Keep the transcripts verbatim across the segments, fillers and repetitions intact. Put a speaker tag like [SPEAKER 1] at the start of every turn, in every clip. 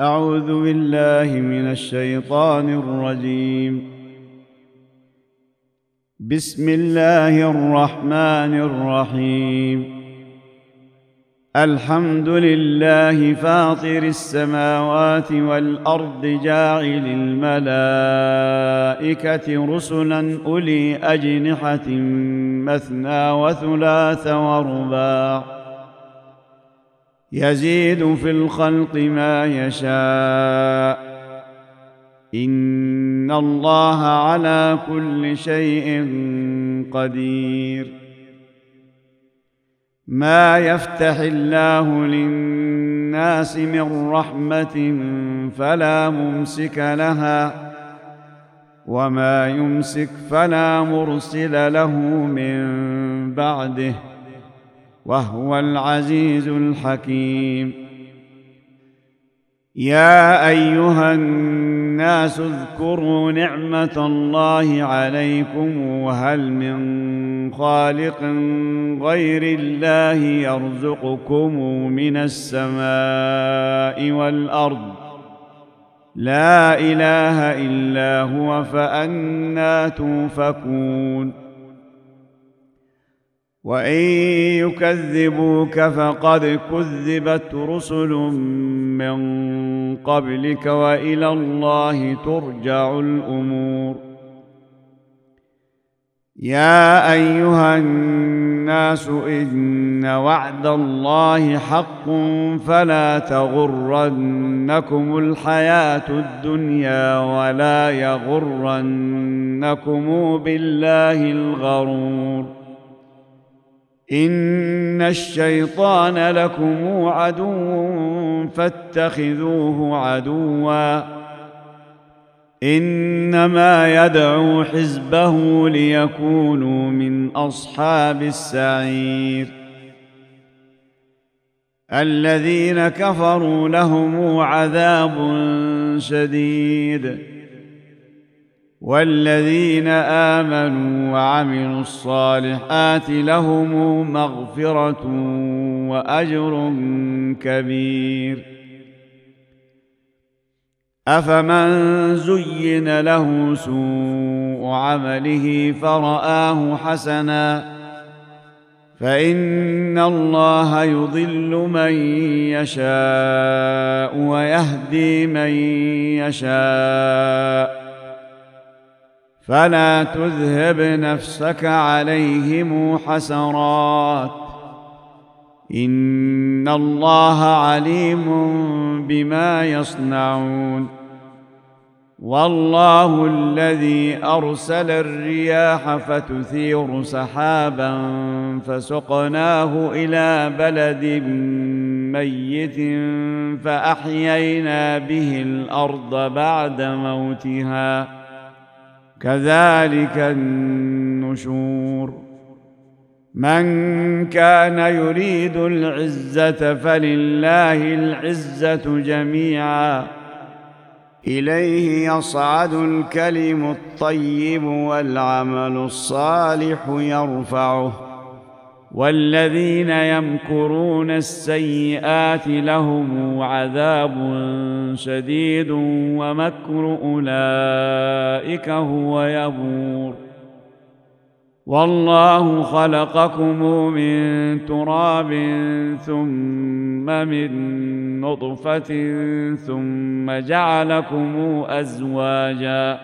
[SPEAKER 1] أعوذ بالله من الشيطان الرجيم. بسم الله الرحمن الرحيم. الحمد لله فاطر السماوات والأرض جاعل الملائكة رسلا أولي أجنحة مثنى وثلاث ورباع يزيد في الخلق ما يشاء إن الله على كل شيء قدير. ما يفتح الله للناس من رحمة فلا ممسك لها وما يمسك فلا مرسل له من بعده وهو العزيز الحكيم. يا أيها الناس اذكروا نعمة الله عليكم وهل من خالق غير الله يرزقكم من السماء والأرض لا إله إلا هو فأنى توفكون. وإن يكذبوك فقد كذبت رسل من قبلك وإلى الله ترجع الأمور. يا أيها الناس إن وعد الله حق فلا تغرنكم الحياة الدنيا ولا يغرنكم بالله الغرور. إن الشيطان لكم عدو فاتخذوه عدوا إنما يدعو حزبه ليكونوا من أصحاب السعير. الذين كفروا لهم عذاب شديد والذين آمنوا وعملوا الصالحات لهم مغفرة وأجر كبير. أفمن زين له سوء عمله فرآه حسنا فإن الله يضل من يشاء ويهدي من يشاء فلا تذهب نفسك عليهم حسرات إن الله عليم بما يصنعون. والله الذي أرسل الرياح فتثير سحابا فسقناه إلى بلد ميت فأحيينا به الأرض بعد موتها كذلك النشور. من كان يريد العزة فلله العزة جميعا إليه يصعد الكلم الطيب والعمل الصالح يرفعه والذين يمكرون السيئات لهم عذاب شديد ومكر أولئك هو يبور. والله خلقكم من تراب ثم من نطفة ثم جعلكم أزواجا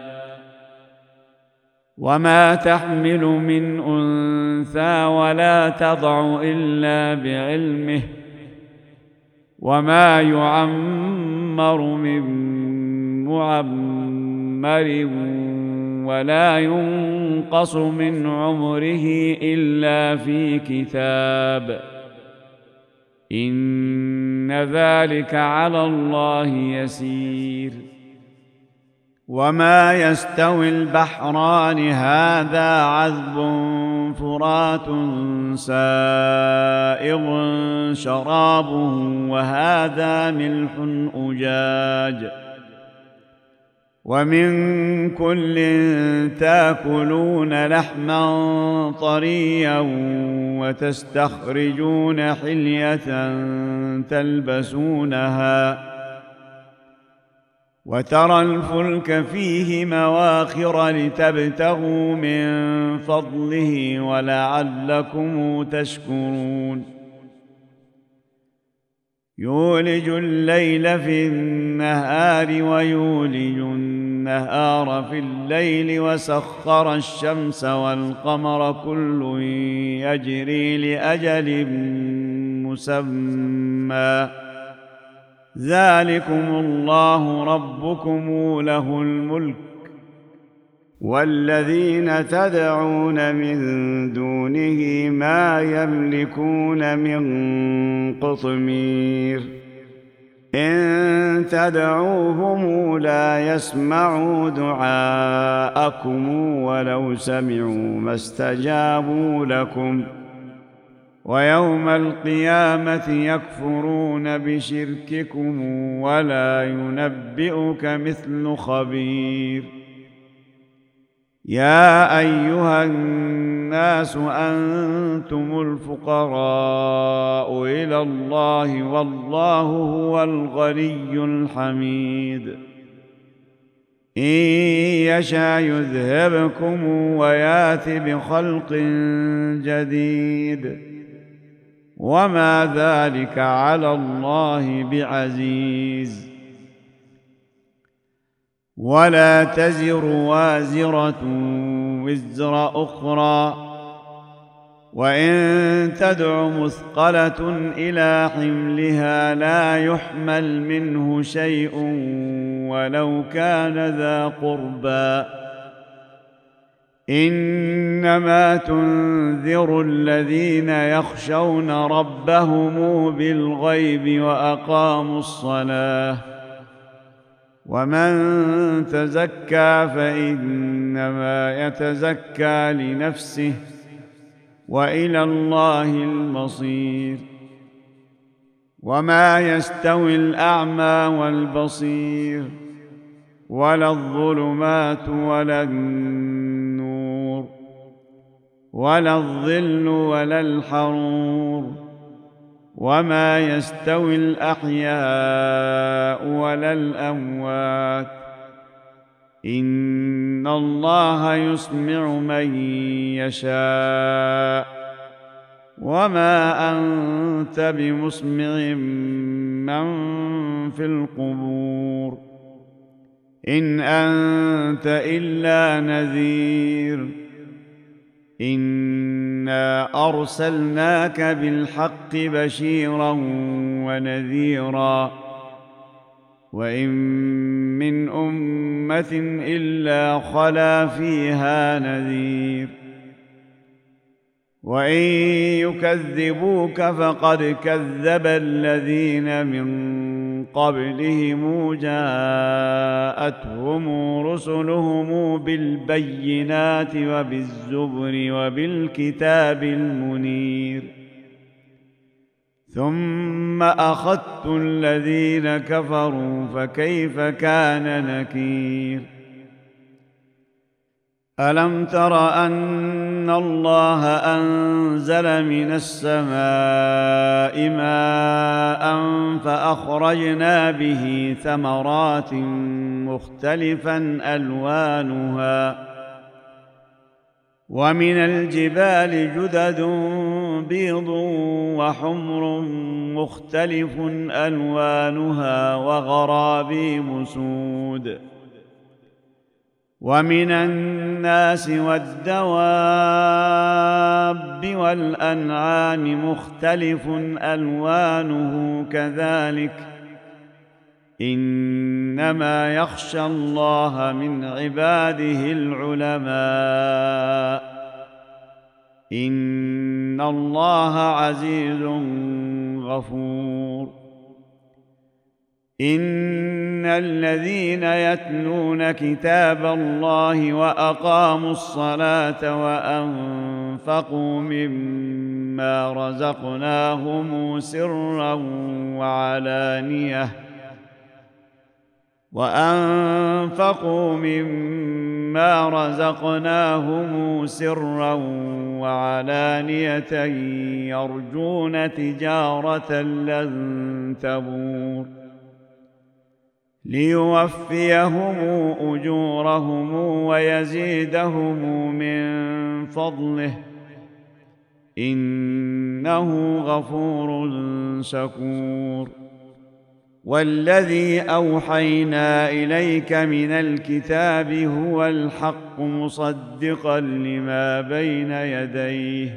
[SPEAKER 1] وما تحمل من أنثى ولا تضع إلا بعلمه وما يعمر من معمر ولا ينقص من عمره إلا في كتاب إن ذلك على الله يسير. وما يستوي البحران هذا عذب فرات سائغ شرابه وهذا ملح أجاج ومن كل تاكلون لحما طريا وتستخرجون حلية تلبسونها وترى الفلك فيه مواخر لتبتغوا من فضله ولعلكم تشكرون يولج الليل في النهار ويولج النهار في الليل وسخر الشمس والقمر كل يجري لأجل مسمى ذلكم الله ربكم له الملك والذين تدعون من دونه ما يملكون من قطمير إن تدعوهم لا يسمعوا دعاءكم ولو سمعوا ما استجابوا لكم ويوم القيامة يكفرون بشرككم ولا ينبئك مثل خبير يا أيها الناس أنتم الفقراء إلى الله والله هو الغني الحميد إن يشاء يذهبكم ويات بخلق جديد وما ذلك على الله بعزيز ولا تزر وازرة وزر أخرى وإن تدع مثقلة إلى حملها لا يحمل منه شيء ولو كان ذا قربى إنما تنذر الذين يخشون ربهم بالغيب وأقاموا الصلاة ومن تزكى فإنما يتزكى لنفسه وإلى الله المصير وما يستوي الأعمى والبصير ولا الظلمات ولا النور ولا الظل ولا الحرور وما يستوي الأحياء ولا الأموات إن الله يسمع من يشاء وما أنت بمسمع من في القبور إن أنت إلا نذير إنا أرسلناك بالحق بشيرا ونذيرا وإن من أمة إلا خلا فيها نذير وإن يكذبوك فقد كذب الذين من قبلهم جاءتهم رسلهم بالبينات وبالزبر وبالكتاب المنير ثم أخذت الذين كفروا فكيف كان نكير ألم تر أن الله أنزل من السماء ماء فأخرجنا به ثمرات مختلفا ألوانها ومن الجبال جدد بيض وحمر مختلف ألوانها وغرابيب سود ومن الناس والدواب والأنعام مختلف ألوانه كذلك إنما يخشى الله من عباده العلماء إن الله عزيز غفور إن الذين يتلون كتاب الله وأقاموا الصلاة وأنفقوا مما رزقناهم سرا وعلانية وأنفقوا مما رزقناهم سرا وعلانية يرجون تجارة لن تبور ليوفيهم أجورهم ويزيدهم من فضله إنه غفور شكور. والذي أوحينا إليك من الكتاب هو الحق مصدقا لما بين يديه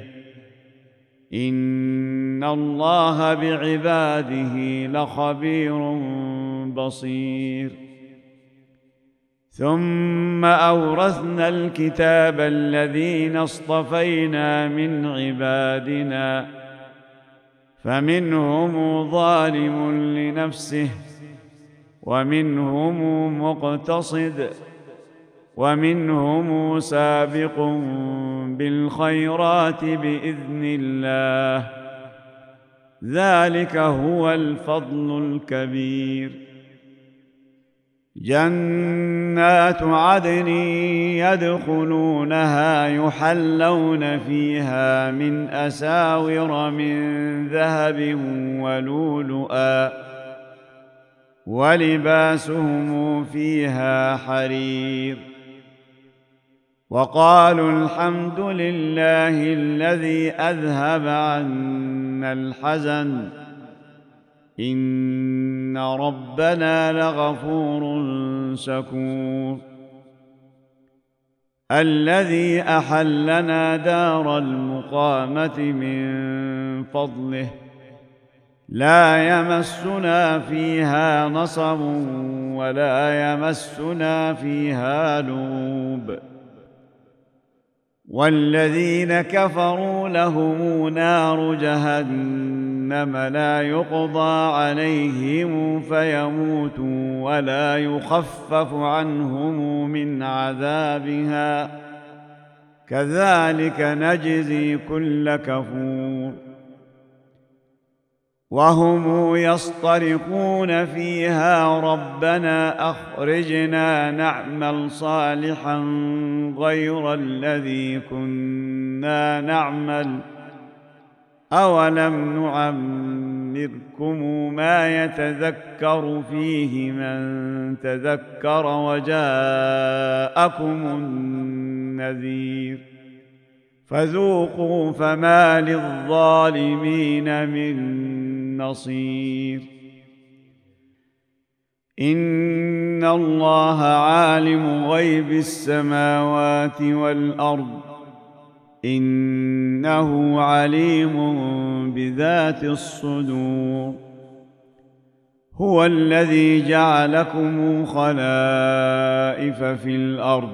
[SPEAKER 1] إن الله بعباده لخبير بصير. ثم أورثنا الكتاب الذين اصطفينا من عبادنا فمنهم ظالم لنفسه ومنهم مقتصد ومنهم سابق بالخيرات بإذن الله ذلك هو الفضل الكبير. جنات عدن يدخلونها يحلون فيها من أساور من ذهب ولؤلؤا ولباسهم فيها حرير. وقالوا الحمد لله الذي أذهب عنا الحزن إن ربنا لغفور شكور. الذي أحلنا دار المقامة من فضله لا يمسنا فيها نصب ولا يمسنا فيها لغوب. والذين كفروا لهم نار جهنم لا يقضى عليهم فيموتوا ولا يخفف عنهم من عذابها كذلك نجزي كل كفور. وهم يصطرخون فيها ربنا أخرجنا نعمل صالحا غير الذي كنا نعمل أولم نعمركم ما يتذكر فيه من تذكر وجاءكم النذير فذوقوا فما للظالمين من نصير. إن الله عالم غيب السماوات والأرض إنه عليم بذات الصدور. هو الذي جعلكم خلائف في الأرض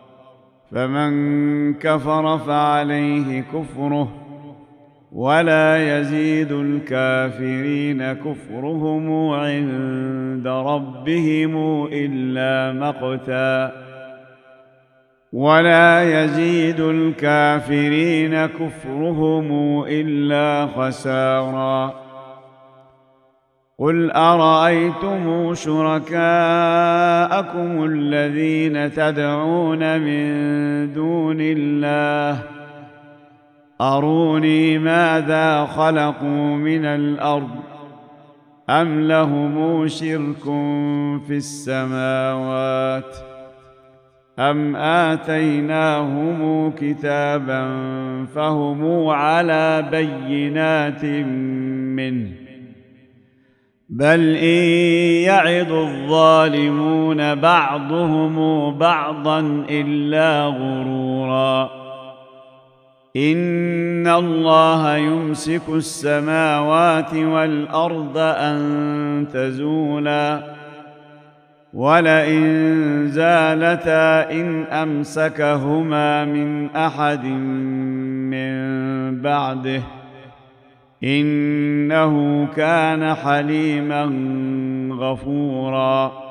[SPEAKER 1] فمن كفر فعليه كفره ولا يزيد الكافرين كفرهم عند ربهم إلا مقتا ولا يزيد الكافرين كفرهم إلا خسارا. قل أرأيتم شركاءكم الذين تدعون من دون الله أروني ماذا خلقوا من الأرض أم لهم شرك في السماوات أم آتيناهم كتابا فهم على بينات منه بل إن يعد الظالمون بعضهم بعضا إلا غرورا. إن الله يمسك السماوات والأرض أن تزولا ولئن زالتا إن أمسكهما من أحد من بعده إنه كان حليما غفورا.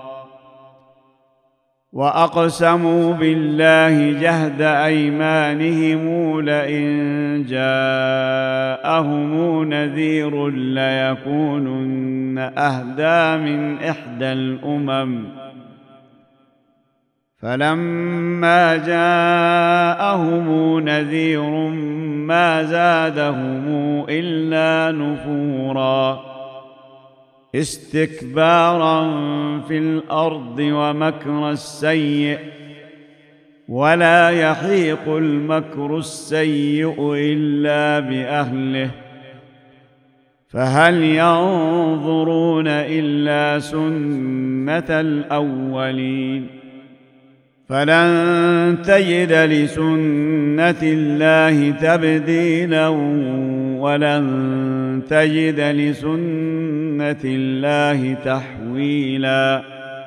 [SPEAKER 1] وأقسموا بالله جهد أيمانهم لئن جاءهم نذير ليكونن أهدى من إحدى الأمم فلما جاءهم نذير ما زادهم إلا نفورا. استكبارا في الأرض ومكر السيء، ولا يحيق المكر السيء إلا بأهله. فهل ينظرون إلا سنة الأولين، فلن تجد لسنة الله تبديلا ولن تجد لسنة الله تحويلا.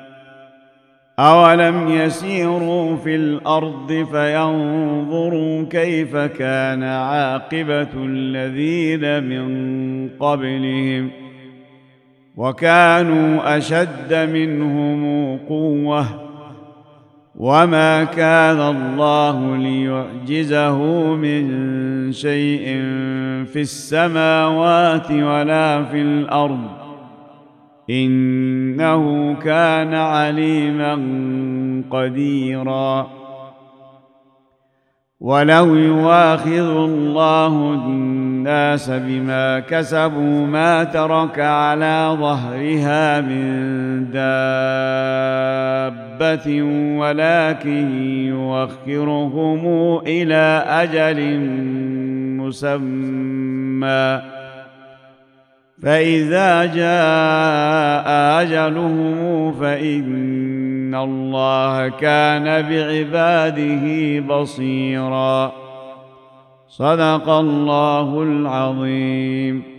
[SPEAKER 1] أولم يسيروا في الأرض فينظروا كيف كان عاقبة الذين من قبلهم، وكانوا أشد منهم قوة، وما كان الله ليعجزه من شيء في السماوات ولا في الأرض، إنه كان عليما قديرا. ولو يواخذ الله الناس بما كسبوا ما ترك على ظهرها من دابة، ولكن يؤخرهم إلى أجل مسمى، فإذا جاء أجلهم فإن الله كان بعباده بصيرا. صدق الله العظيم.